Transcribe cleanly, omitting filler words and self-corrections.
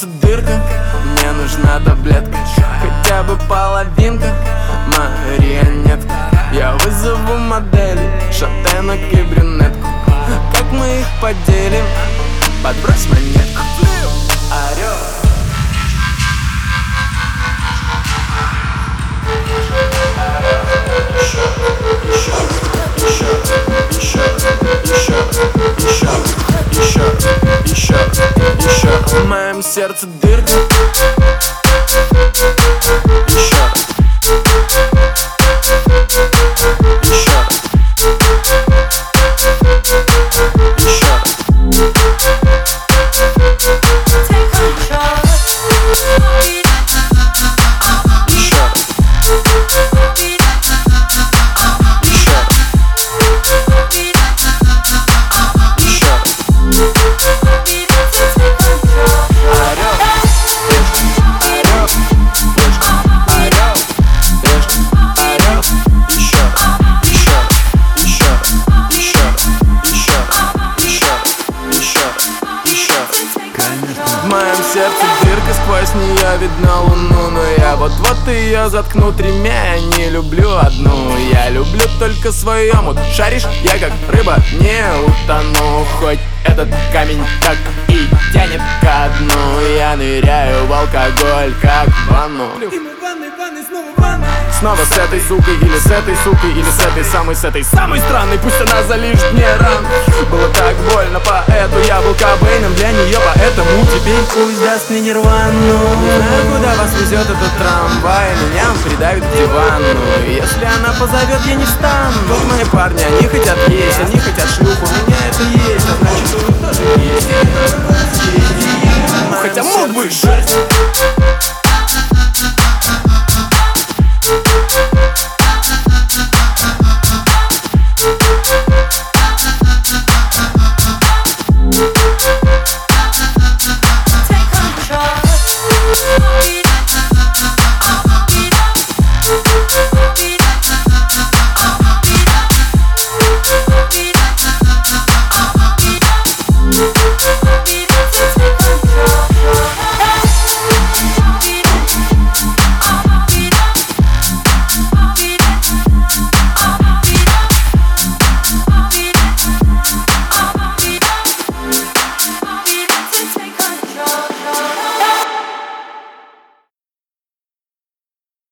сердце дырка, мне нужна таблетка, хотя бы половинка, марионетка. Я вызову моделей, шатенок и брюнетку. Как мы их поделим? Подбрось монетку. Орёл. Еще в моем сердце дырка. В моем сердце дырка, сквозь нее видно луну. Но я вот-вот ее заткну тремя. Я не люблю одну, я люблю только свою омут. Шаришь, я как рыба не утону. Хоть этот камень так и тянет ко дну. Я ныряю в алкоголь, как в ванну. Снова с этой сукой, или с этой сукой, или с этой самой странной. Пусть она залижет мне ран. Было так больно, поэту я был Кобейном для нее. Поэтому теперь пусть даст мне нирвану. Не знаю, куда вас везет этот трамвай, меня он придавит к дивану. Если она позовет, я не встану. Вот мои парни, они хотят есть, они хотят шлюху. У меня это есть, а значит у них тоже есть. Хотя мог бы жить.